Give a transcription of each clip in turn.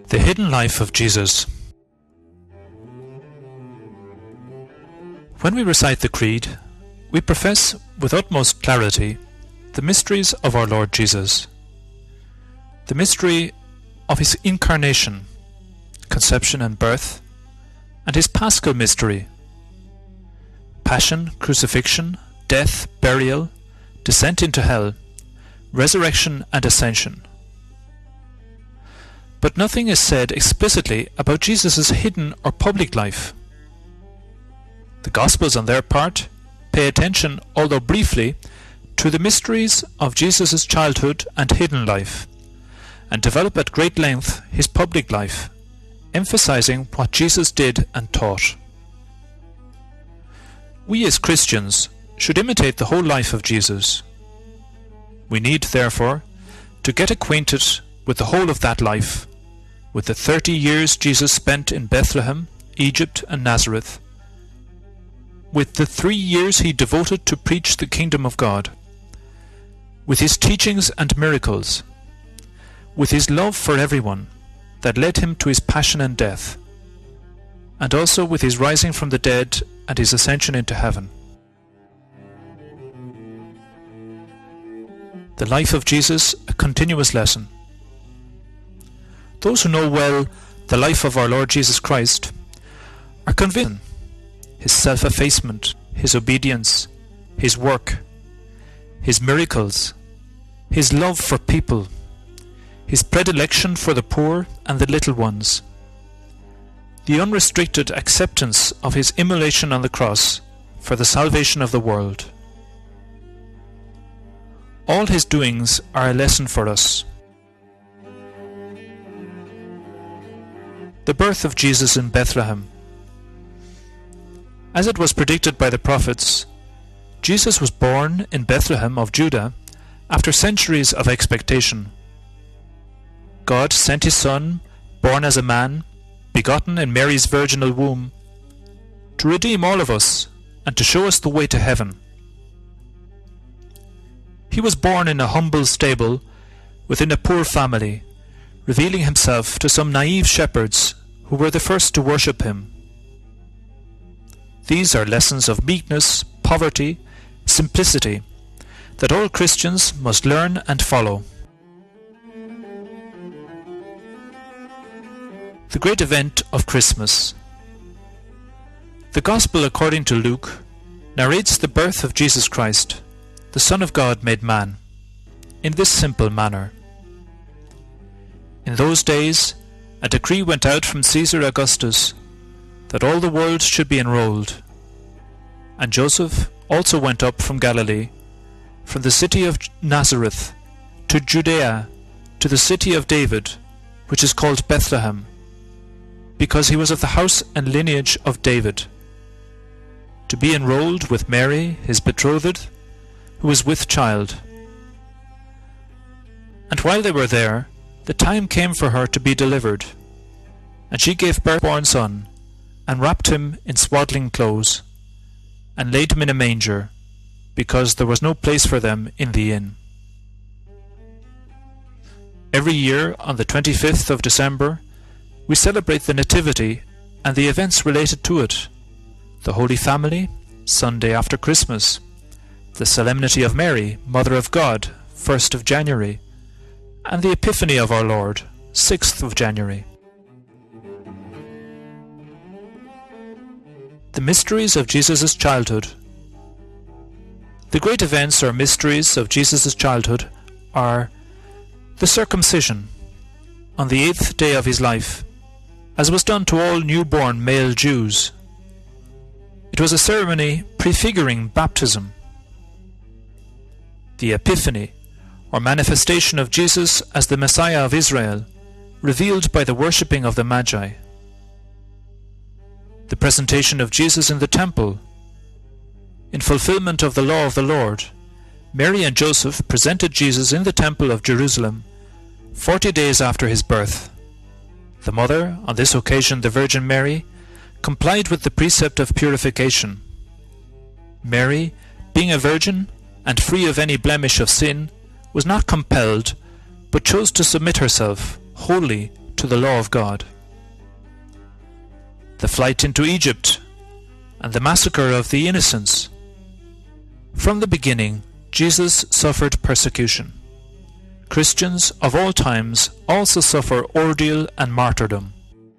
The hidden life of Jesus. When we recite the Creed, we profess with utmost clarity the mysteries of our Lord Jesus. The mystery of his incarnation, conception and birth, and his paschal mystery, passion, crucifixion, death, burial, descent into hell, resurrection and ascension. But nothing is said explicitly about Jesus' hidden or public life. The Gospels, on their part, pay attention, although briefly, to the mysteries of Jesus' childhood and hidden life, and develop at great length his public life, emphasizing what Jesus did and taught. We as Christians should imitate the whole life of Jesus. We need, therefore, to get acquainted with the whole of that life, with the 30 years Jesus spent in Bethlehem, Egypt and Nazareth, with the 3 years he devoted to preach the kingdom of God, with his teachings and miracles, with his love for everyone that led him to his passion and death, and also with his rising from the dead and his ascension into heaven. The life of Jesus, a continuous lesson. Those who know well the life of our Lord Jesus Christ are convinced his self-effacement, his obedience, his work, his miracles, his love for people, his predilection for the poor and the little ones, the unrestricted acceptance of his immolation on the cross for the salvation of the world. All his doings are a lesson for us. The birth of Jesus in Bethlehem. As it was predicted by the prophets, Jesus was born in Bethlehem of Judah after centuries of expectation. God sent his Son, born as a man, begotten in Mary's virginal womb, to redeem all of us and to show us the way to heaven. He was born in a humble stable within a poor family, revealing himself to some naive shepherds who were the first to worship him. These are lessons of meekness, poverty, simplicity, that all Christians must learn and follow. The great event of Christmas. The Gospel according to Luke narrates the birth of Jesus Christ, the Son of God made man, in this simple manner. In those days, a decree went out from Caesar Augustus that all the world should be enrolled. And Joseph also went up from Galilee, from the city of Nazareth, to Judea, to the city of David, which is called Bethlehem, because he was of the house and lineage of David, to be enrolled with Mary, his betrothed, who was with child. And while they were there, the time came for her to be delivered, and she gave birth to a born son, and wrapped him in swaddling clothes, and laid him in a manger, because there was no place for them in the inn. Every year, on the 25th of December, we celebrate the Nativity and the events related to it, the Holy Family, Sunday after Christmas, the Solemnity of Mary, Mother of God, 1st of January, and the Epiphany of our Lord, 6th of January. The mysteries of Jesus' childhood. The great events or mysteries of Jesus' childhood are the circumcision, on the 8th day of his life, as was done to all newborn male Jews. It was a ceremony prefiguring baptism. The Epiphany, or manifestation of Jesus as the Messiah of Israel, revealed by the worshipping of the Magi. The presentation of Jesus in the temple. In fulfillment of the law of the Lord, Mary and Joseph presented Jesus in the temple of Jerusalem 40 days after his birth. The mother, on this occasion the Virgin Mary, complied with the precept of purification. Mary, being a virgin and free of any blemish of sin, was not compelled, but chose to submit herself wholly to the law of God. The flight into Egypt and the massacre of the innocents. From the beginning, Jesus suffered persecution. Christians of all times also suffer ordeal and martyrdom.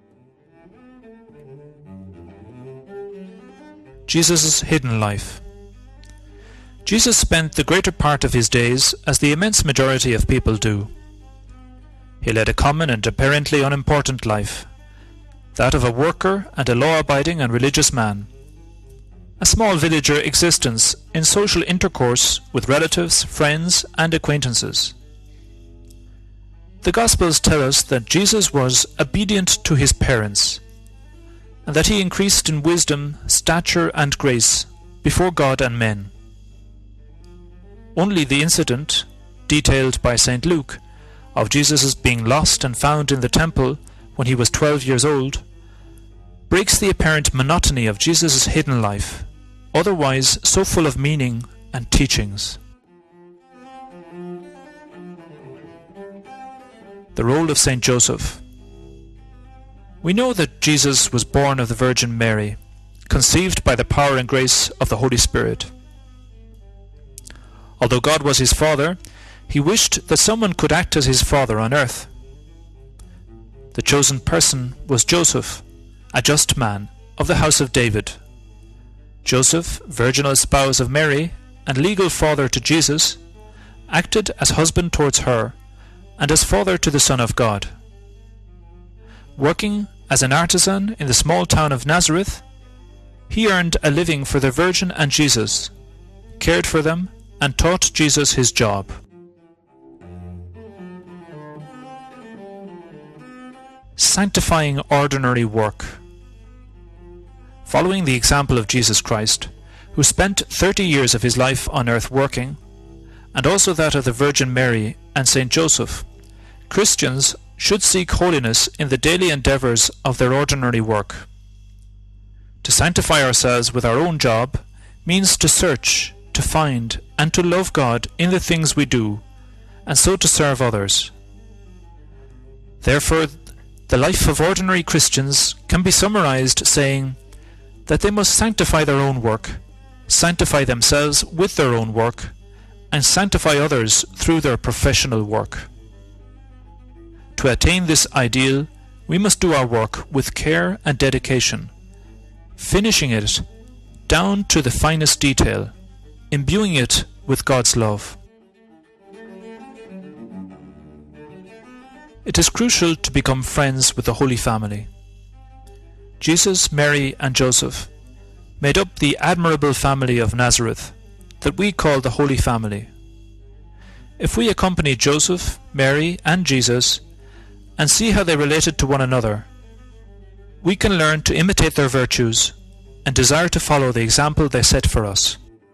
Jesus' hidden life. Jesus spent the greater part of his days as the immense majority of people do. He led a common and apparently unimportant life, that of a worker and a law-abiding and religious man. A small villager existence in social intercourse with relatives, friends, and acquaintances. The Gospels tell us that Jesus was obedient to his parents, and that he increased in wisdom, stature, and grace before God and men. Only the incident, detailed by St. Luke, of Jesus' being lost and found in the temple when he was 12 years old, breaks the apparent monotony of Jesus' hidden life, otherwise so full of meaning and teachings. The role of St. Joseph. We know that Jesus was born of the Virgin Mary, conceived by the power and grace of the Holy Spirit. Although God was his father, he wished that someone could act as his father on earth. The chosen person was Joseph, a just man of the house of David. Joseph, virginal spouse of Mary and legal father to Jesus, acted as husband towards her and as father to the Son of God. Working as an artisan in the small town of Nazareth, he earned a living for the Virgin and Jesus, cared for them, and taught Jesus his job. Sanctifying ordinary work. Following the example of Jesus Christ, who spent 30 years of his life on earth working, and also that of the Virgin Mary and St. Joseph, Christians should seek holiness in the daily endeavours of their ordinary work. To sanctify ourselves with our own job means to search, to find, and to love God in the things we do, and so to serve others. Therefore, the life of ordinary Christians can be summarized saying that they must sanctify their own work, sanctify themselves with their own work, and sanctify others through their professional work. To attain this ideal, we must do our work with care and dedication, finishing it down to the finest detail, imbuing it with God's love. It is crucial to become friends with the Holy Family. Jesus, Mary, and Joseph made up the admirable family of Nazareth that we call the Holy Family. If we accompany Joseph, Mary, and Jesus and see how they related to one another, we can learn to imitate their virtues and desire to follow the example they set for us.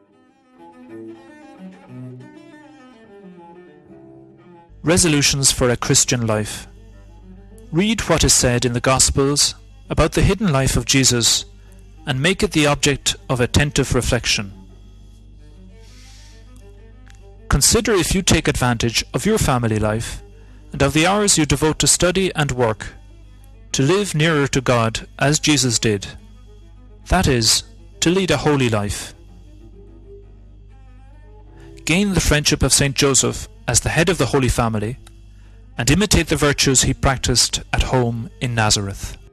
Resolutions for a Christian life. Read what is said in the Gospels about the hidden life of Jesus and make it the object of attentive reflection. Consider if you take advantage of your family life and of the hours you devote to study and work, to live nearer to God as Jesus did. That is, to lead a holy life. Gain the friendship of St. Joseph as the head of the Holy Family, and imitate the virtues he practiced at home in Nazareth.